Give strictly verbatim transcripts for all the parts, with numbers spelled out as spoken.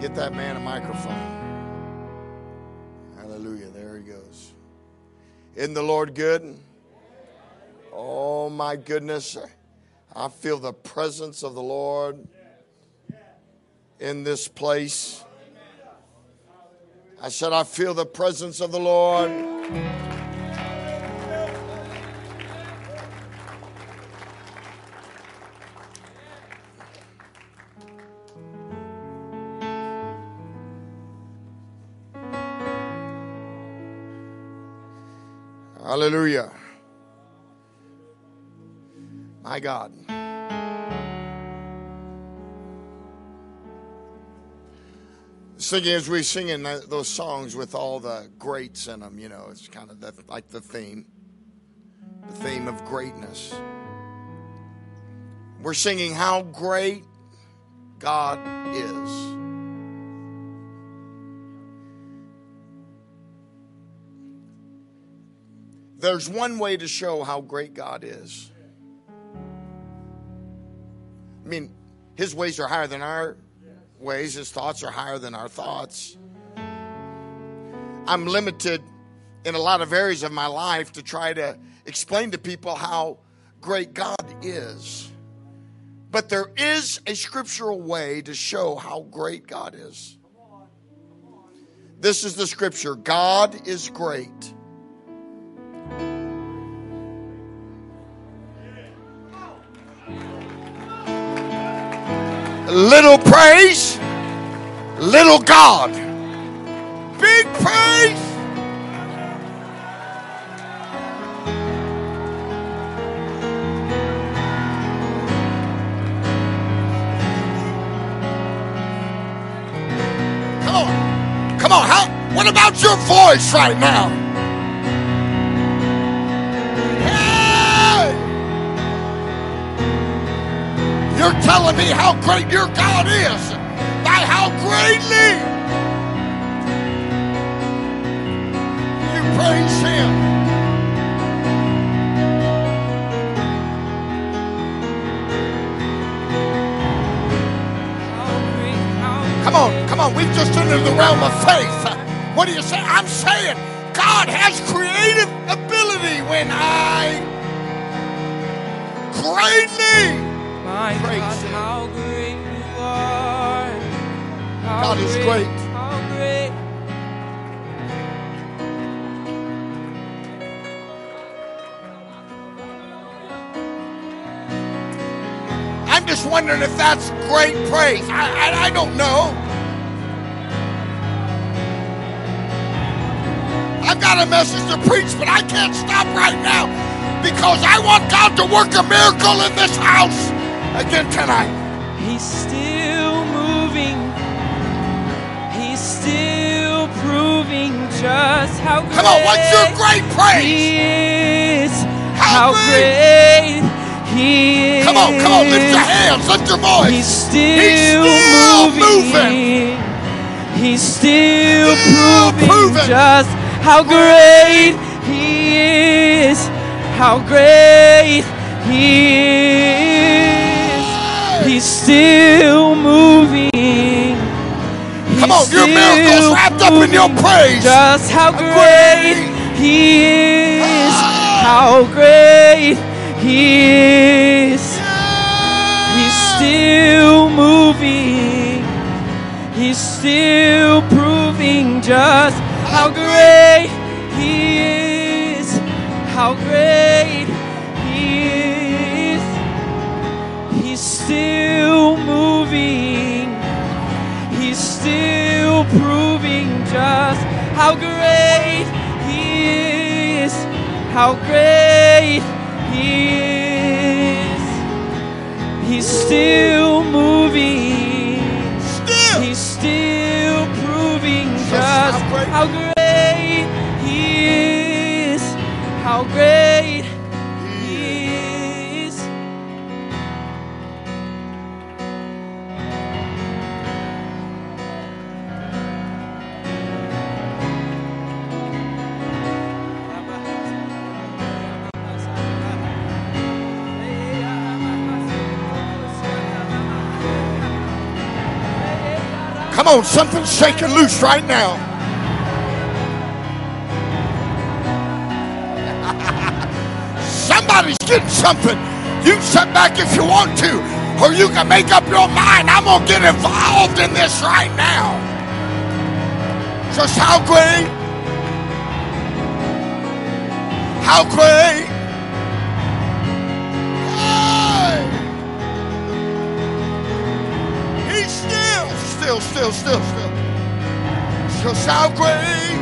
Get that man a microphone. Hallelujah. There he goes. Isn't the Lord good? Oh, my goodness. I feel the presence of the Lord in this place. I said, I feel the presence of the Lord. Hallelujah. My God. Singing as we sing in those songs with all the greats in them, you know, it's kind of the, like the theme, the theme of greatness. We're singing how great God is. There's one way to show how great God is. I mean, his ways are higher than our ways. His thoughts are higher than our thoughts. I'm limited in a lot of areas of my life to try to explain to people how great God is. But there is a scriptural way to show how great God is. This is the scripture. God is great. Little praise, little God. Big praise. Come on. Come on. How, what about your voice right now? Hey! You're telling me how great your God is by how greatly you praise him. Come on, come on, we've just entered the realm of faith. What do you say? I'm saying God has creative ability when I greatly My praise God, him. how great you are. How God is great. How great. I'm just wondering if that's great praise. I, I, I don't know. I've got a message to preach, but I can't stop right now because I want God to work a miracle in this house again tonight. He's still moving. He's still proving just how great Come on, what's your great praise? He is. How How great? great He is. Come on, come on, lift your hands, lift your voice. He's still, He's still moving. moving. He's still, Still proving, proving. just how great He is. How great He is. He's still moving. He's Come on, your miracle's still wrapped up in your proving praise. Just how How great great. He is. Ah. How great He is. He's still moving. He's still proving just how great He is. How great He is. He's still moving. He's still proving just how great He is. How great He is. He's still moving. Still. He's still proving Just just how great. how great He is. How great He is. Come on, something's shaking loose right now. Somebody's getting something. You sit back if you want to, or you can make up your mind. I'm going to get involved in this right now. Just how great, how great. Hey. He's still, still, still, still, still. Just how great.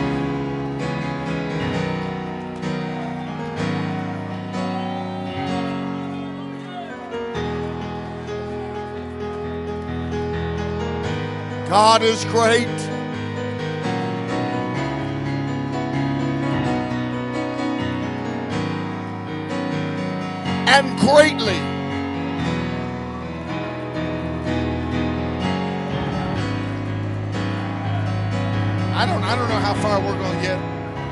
God is great. And greatly. I don't I don't know how far we're going to get.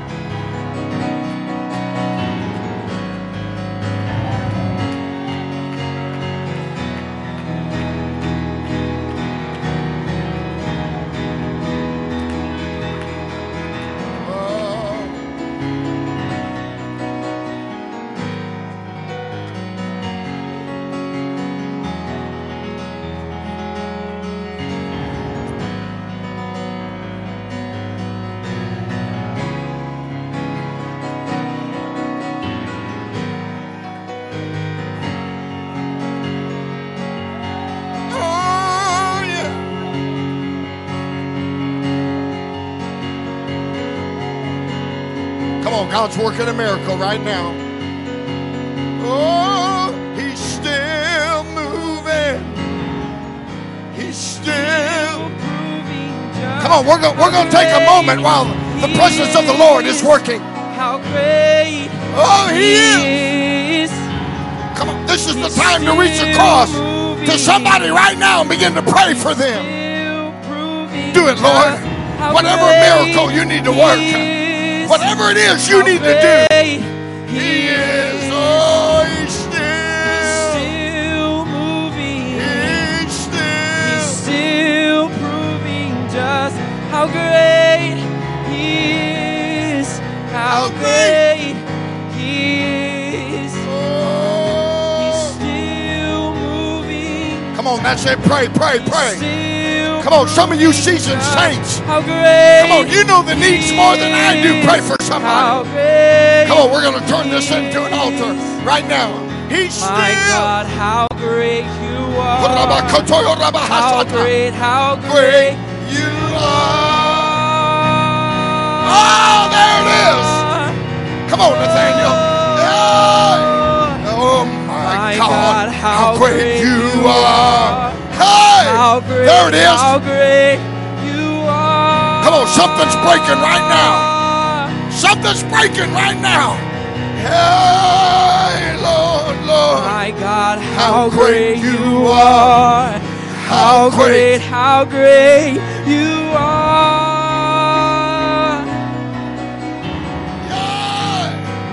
God's working a miracle right now. Oh, he's still moving. He's still moving. Come on, we're going we're going to take a moment while the presence of the Lord is working. How great. Oh, he is. Come on, this is the time to reach across to somebody right now and begin to pray for them. Do it, Lord. Whatever miracle you need to work. Whatever it is you need to do, he is. Oh, he's still, still moving. He's still, he's still proving just how great he is. How great he is. Oh. He's still moving. Come on, that's it. Pray, pray, pray. Still Come on, some of you seasoned saints. How great. Come on, you know the needs more than I do. Pray for somebody. How great. Come on, we're going to turn this into an altar right now. He's still. My God, how great you are. How great, how great you are. Oh, there it is. Come on, Nathaniel. Oh, my God, how great you are. Hey, how great, there it is. How great you are. Come on, something's breaking right now. Something's breaking right now. Hey, Lord, Lord. My God, how, how great, great you are. How, how great, great, how great you are. Yeah.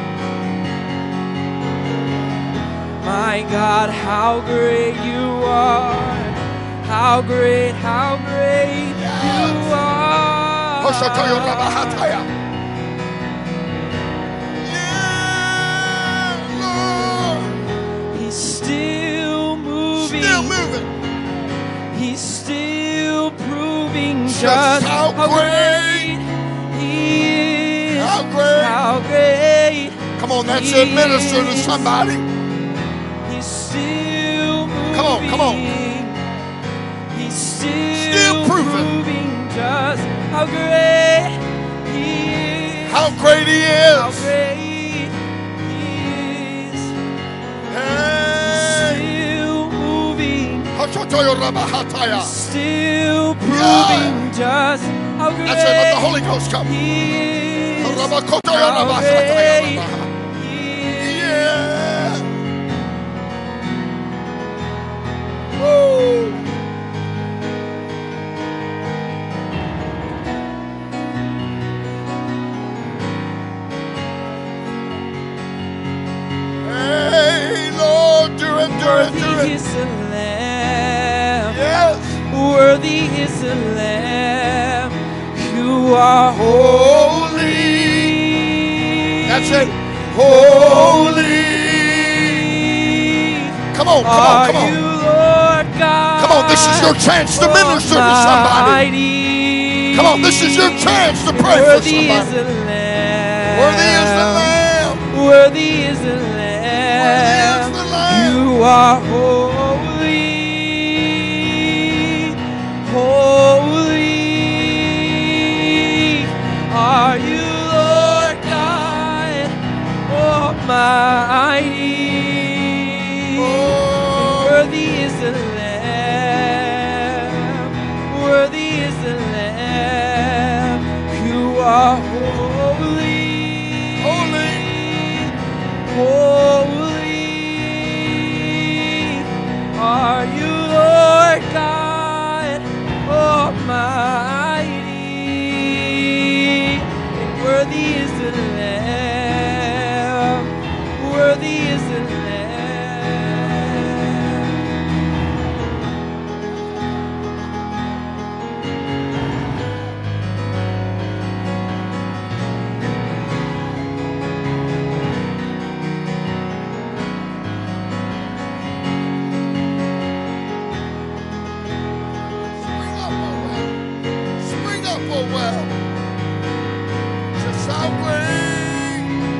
My God, how great you are. How great, how great yes. you are. Yeah, Lord. He's still moving. Still moving. He's still proving just, just how, how great he is. How great. How great. Come on, that's it. Minister to somebody. He's still moving. Come on, come on. Still, still proving. proving just how great he is. How great he is. How great he is. Hey. Still moving. Still proving yeah. just how great That's it. Let the Holy Ghost come. He is. How great he is. Yeah. Woo. Hey, Lord, do it, do it, do it. Is the Lamb. Yes. worthy is the Lamb. You are holy. That's it. Holy. Come on, come on, come on. Are you, Lord God? Come on, this is your chance to minister to somebody. Almighty. Come on, this is your chance to pray for Worthy is somebody. the Lamb. Worthy is the Lamb. Worthy is the Lamb. Worthy is the Lamb. You are holy. Holy are you, Lord God Almighty. Oh. Worthy is the Lamb. Worthy is the Lamb. You are holy. Holy. Holy are you, Lord God Almighty. And worthy is the Lamb. Worthy is the Lamb. Spring up, oh well. Spring up, oh well. Just how great.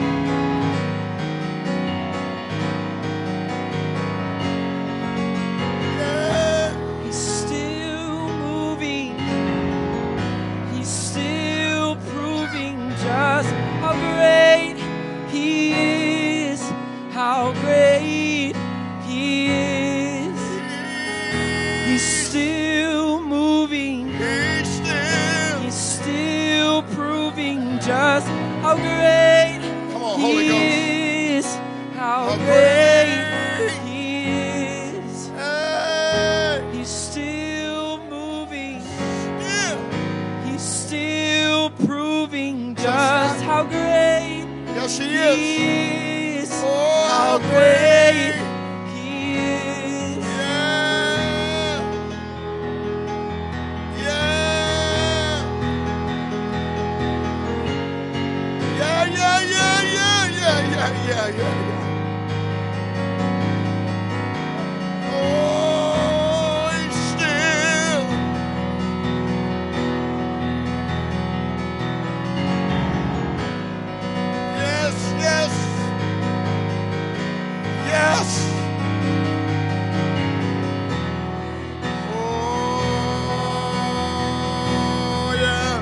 Yeah. He's still moving. He's still proving just how great He is. How great He is. He's still moving. He's still. He's still proving just how great Come on, He Holy Ghost. is. How How great great. He is. Hey. He's still moving. Yeah. He's still proving just how great Yes, He He is. is. Oh, How great He is. Yeah. Yeah. Yeah, yeah, yeah, yeah, yeah, yeah, yeah, yeah, yeah. Oh, He's still. Yes, yes. Yes. Oh, yeah.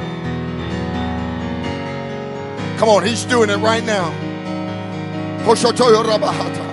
Come on, He's doing it right now. Hoshotoyo Rabahata.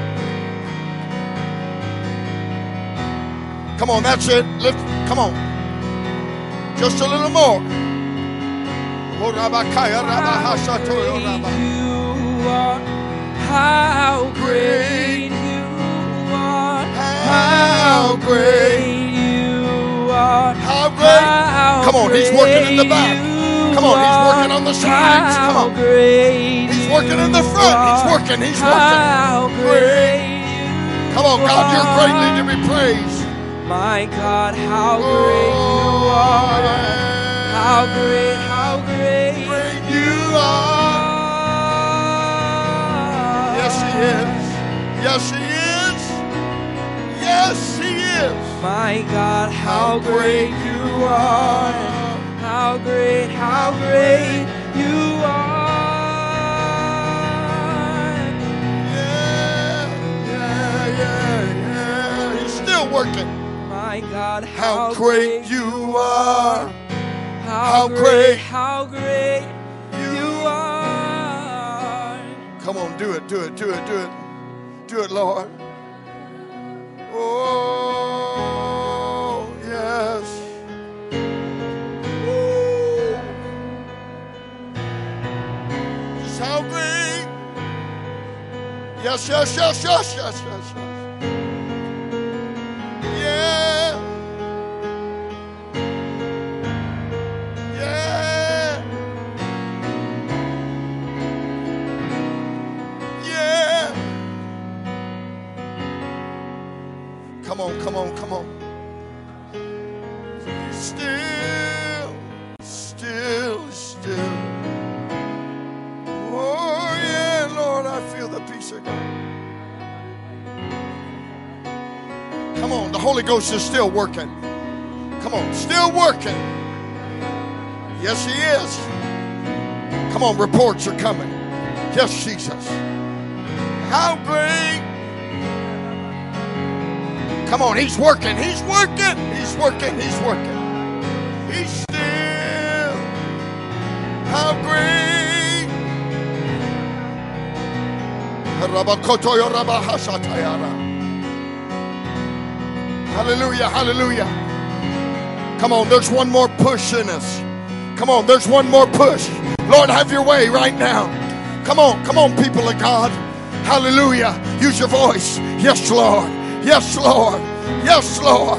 Come on, that's it. Lift. Come on. Just a little more. Oh, Rabakaya Rabahashatoyo Rabah. You are, how great you are, how great you are, How great. how Come on, He's working in the back. great Come on, He's you working on the sides. Come how on. great He's working in the you front. He's are, working. He's how working. great you Come on, God, you're are. greatly to be praised. My God, how great you are, how great, how great Great you are. Yes, He is. Yes, He is. Yes, He is. My God, how great you are, how great, how great you are. Yeah, yeah, yeah, yeah. He's still working. My God, How great you are. how how great great, how great you are. Come on, do it, do it, do it, do it. Do it, Lord. Oh, yes. Woo. Just how great. Yes, yes, yes, yes, yes, yes, yes. Yeah. Yeah. Yeah. Come on, come on, come on. still, still, still. Oh, yeah, Lord, I feel the peace of God. Come on, the Holy Ghost is still working. Come on, still working. Yes, He is. Come on, reports are coming. Yes, Jesus. How great. Come on, He's working. He's working. He's working. He's working. He's still. How great. Hallelujah. Hallelujah. Come on, there's one more push in us. Come on, there's one more push. Lord, have your way right now. Come on, come on, people of God. Hallelujah. Use your voice. Yes, Lord. Yes, Lord. Yes, Lord.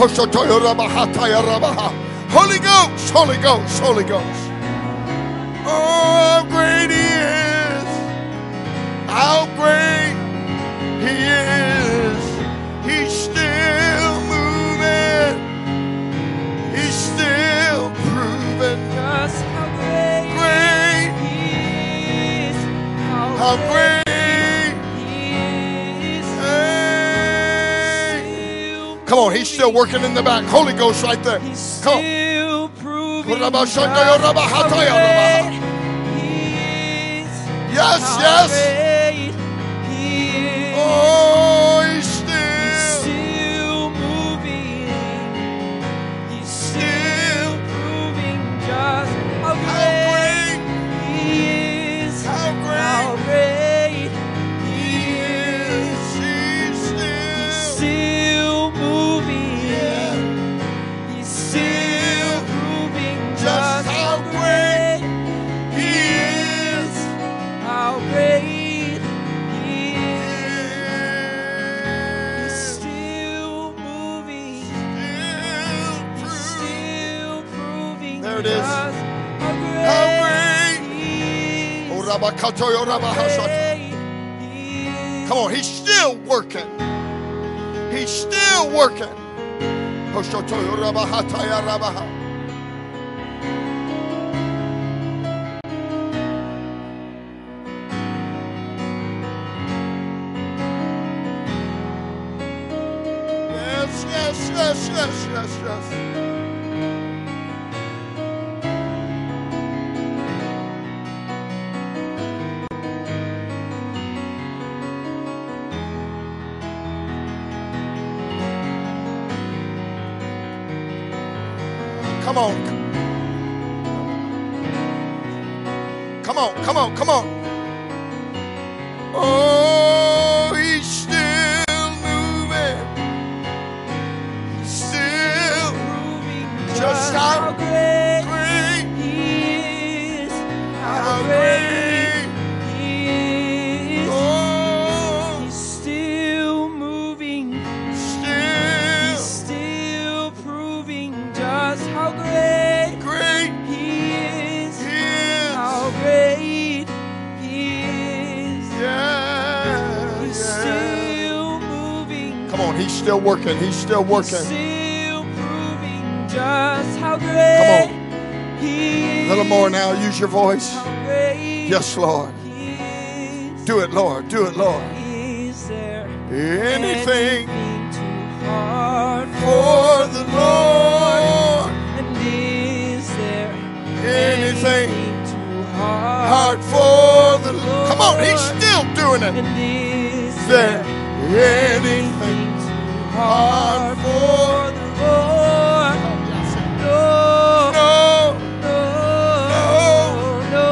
Holy Ghost, Holy Ghost, Holy Ghost. Oh, how great He is. How great He is. He's still moving. He's still proving Just how great, great. He is. How, How great. He is. Hey. Still Come on, He's still working in the back. Holy Ghost right there. He's Come on. still proving Rabba just Shanda, Rabba how Hataya, great Rabba. He is. Yes, How yes. great He is. Oh, He's He's still. still moving. He's still proving just how How great great. He is. How How great. great He He is. is. He's still. Still moving. Yeah. He's still proving Just just how how great great He is. How great He is. He's Is. still moving. Still He's proving. still proving There it is. just how great, How great. He is. Oh, Rabba Katoyo, Rabba How Hashata. great He is. Come on, He's still working. He's still working. Hoshotoyo, Rabba Hataya, Rabba Ha. Yes, yes, yes, yes, yes, yes. Come on. Come on, come on, come on. Oh, He's still moving. Still Proving just just how how great great. He is. How How great great. He is. Oh, He's still moving. He's still still proving just how great great. He is. He is. How great He is. Yeah, He's yeah. still moving. Come on, He's still working. He's still He's working. still proving just how great He is. A little more now. Use your voice. How great Yes, Lord. He is. Do it, Lord. Do it, Lord. Is there Anything too hard for the Lord. And is there Anything too hard hard for the Lord. Come on, He's still doing it. And is There there anything too hard hard for the Lord? No, No, no, no,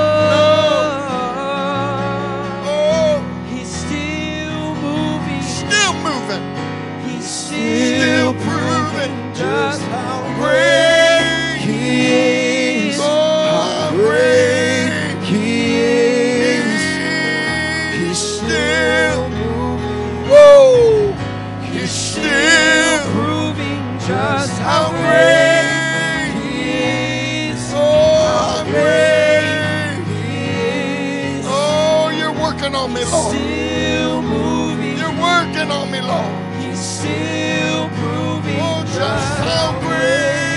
oh, He's still moving. still moving. He's Still still proving just how great He is. Oh, great He is. He's still moving. Whoa! He's still Proving just how how great He is. Oh, how great He is. Oh, you're working on me, Lord. Still moving. You're working on me, Lord. He's still proving Oh, just how great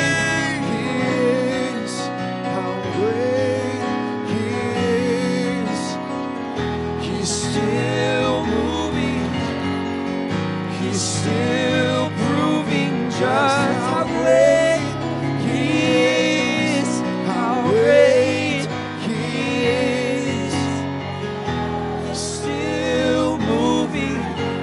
He's still proving just how great He is, how great He is. He's still moving.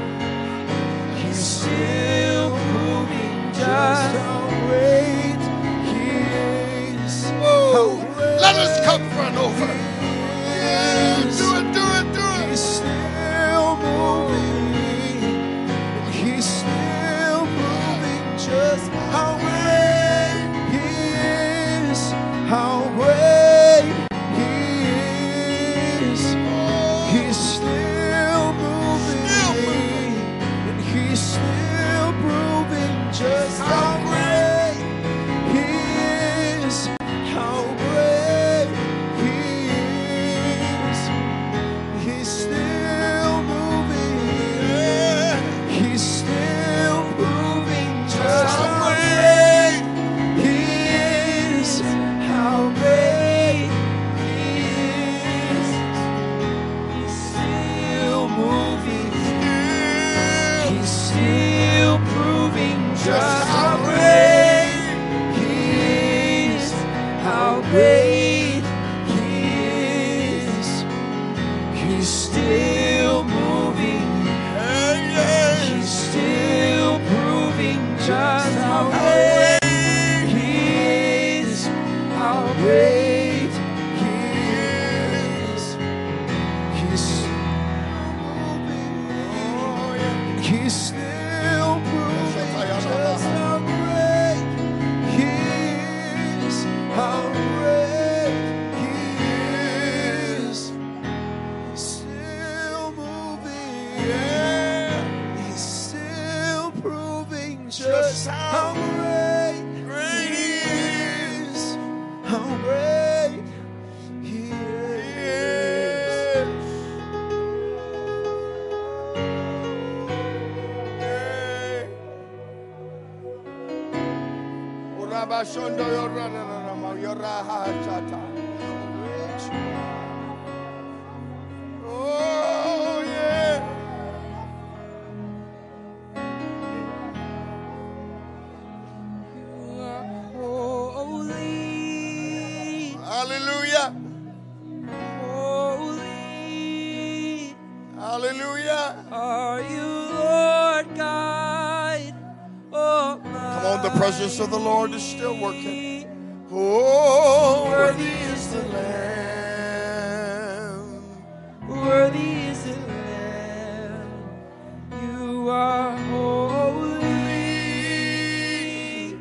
He's still proving just how great He is. Oh, let us come front over. Yeah, do it, do it, do it. He's still moving. He's still proving just how great He is. How great He is. He's still moving. And He's still proving just how great He is. How great He is. He's still moving. He's still proving just how great He is. How great He is. He's still moving. He's still proving just how great He is. How great He is. He's still moving. He's still proving just how great He is. How great He is. He's still moving. He's still proving just how great He is. How great He is. He's still moving. He's still proving just how great He is. How great He is. Oh, yeah. You are holy, Hallelujah. holy. Hallelujah. Are you Lord God Almighty? Come on, the presence of the Lord is still working. Oh, worthy is the Lamb. Worthy is the Lamb. You are holy,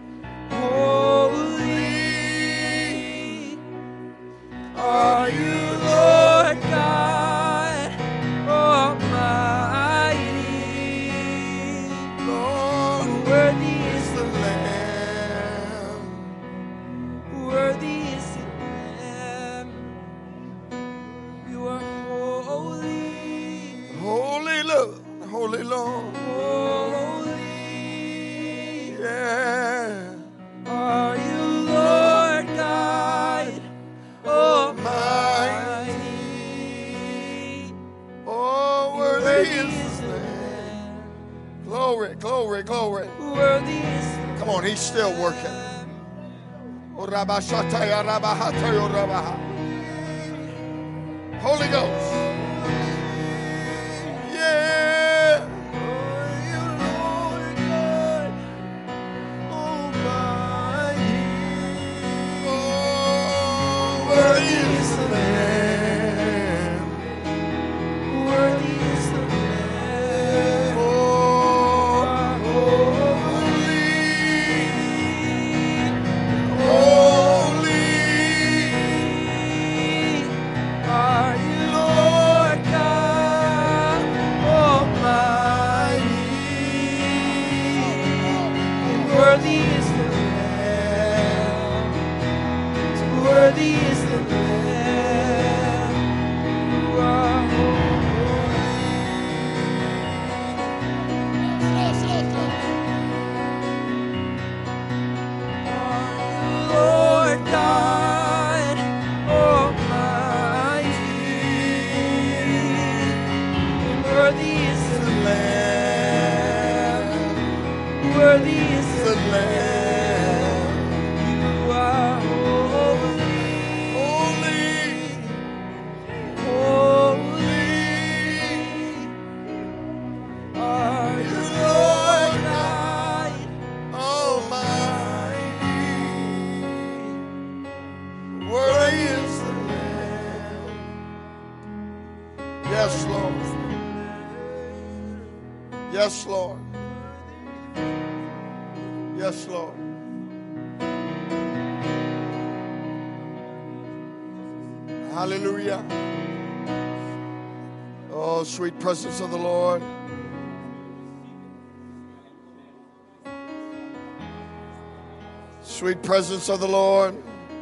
holy. Are you Lord God Almighty? Lord, Worthy is the the Lamb. Worthy is the Lamb. You are holy, Holy Lord, Holy Lord. holy. Yeah. Are you Lord God Almighty? Oh, worthy is the Lamb. Glory, glory, glory. Worthy is the Come on, He's still working. Oh, Rabashataya, Rabahataya, Rabaha. Holy Ghost. Yeah. Oh, worthy is the Lamb. Worthy is the Lamb. Oh, holy, holy. Are you worthy is the Lamb. you are holy, holy are you, Lord God Almighty. Worthy is the Lamb. Yes, Lord. Yes, Lord. Yes, Lord. Hallelujah. Oh, sweet presence of the Lord. Sweet presence of the Lord.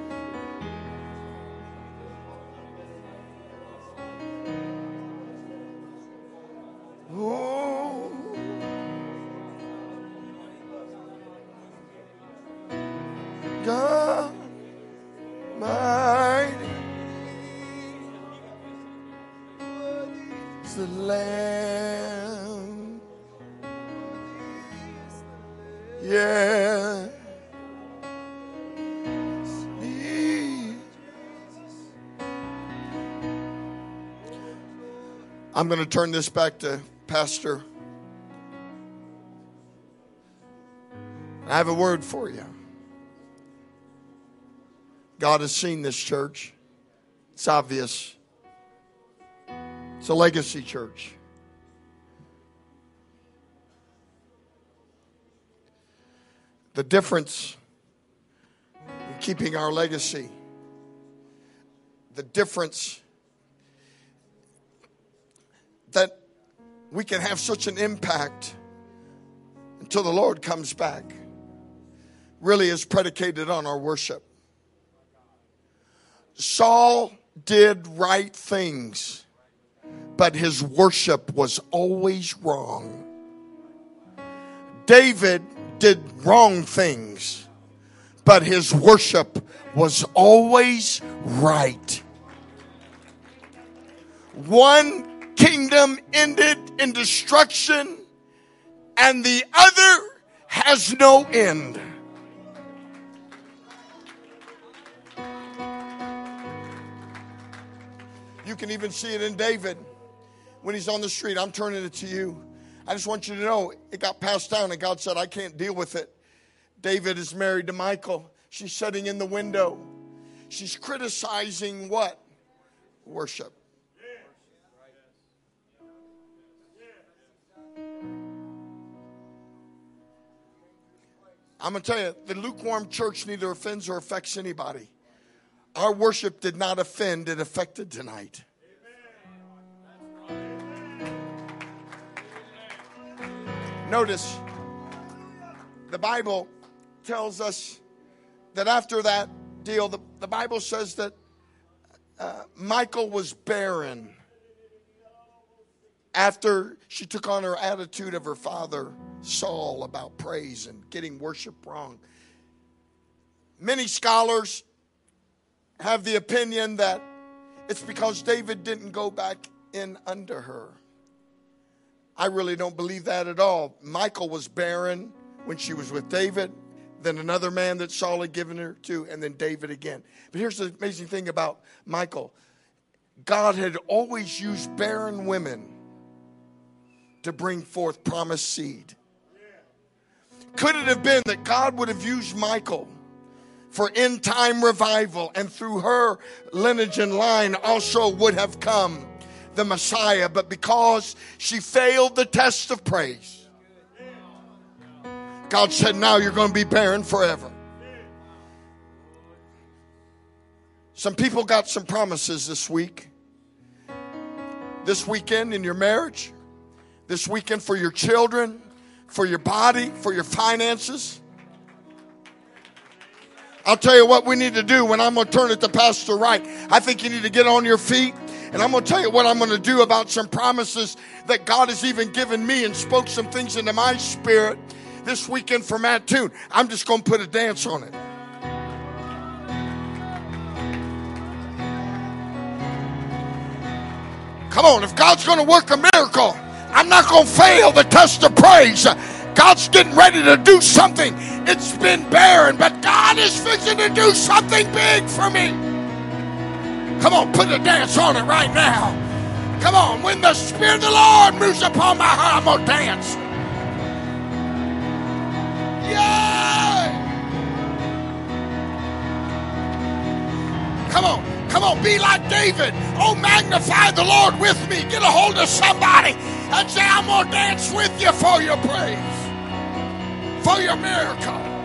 Oh. God mighty is the Lamb. Yeah. I'm going to turn this back to Pastor. I have a word for you. God has seen this church. It's obvious. It's a legacy church. The difference in keeping our legacy, the difference that we can have such an impact until the Lord comes back, really is predicated on our worship. Saul did right things, but his worship was always wrong. David did wrong things, but his worship was always right. One kingdom ended in destruction, and the other has no end. You can even see it in David when he's on the street. I'm turning it to you. I just want you to know it got passed down, and God said, I can't deal with it. David is married to Michal. She's sitting in the window. She's criticizing what? Worship. I'm going to tell you, the lukewarm church neither offends or affects anybody. Our worship did not offend, it affected tonight. Notice, the Bible tells us that after that deal, the, the Bible says that uh, Michal was barren after she took on her attitude of her father Saul about praise and getting worship wrong. Many scholars have the opinion that it's because David didn't go back in under her. I really don't believe that at all. Michal was barren when she was with David, then another man that Saul had given her to, and then David again. But here's the amazing thing about Michal. God had always used barren women to bring forth promised seed. Could it have been that God would have used Michal for end time revival, and through her lineage and line also would have come the Messiah, but because she failed the test of praise, God said, now you're going to be barren forever. Some people got some promises this week. This weekend in your marriage, this weekend for your children, for your body, for your finances. I'll tell you what we need to do when I'm going to turn it to Pastor Wright. I think you need to get on your feet. And I'm going to tell you what I'm going to do about some promises that God has even given me and spoke some things into my spirit this weekend for Matt Toon. I'm just going to put a dance on it. Come on, if God's going to work a miracle, I'm not going to fail the test of praise. God's getting ready to do something. It's been barren, but God is fixing to do something big for me. Come on, put a dance on it right now. Come on, when the Spirit of the Lord moves upon my heart, I'm going to dance. Yay! Come on, come on, be like David. Oh, magnify the Lord with me. Get a hold of somebody and say, I'm going to dance with you for your praise, for your miracle.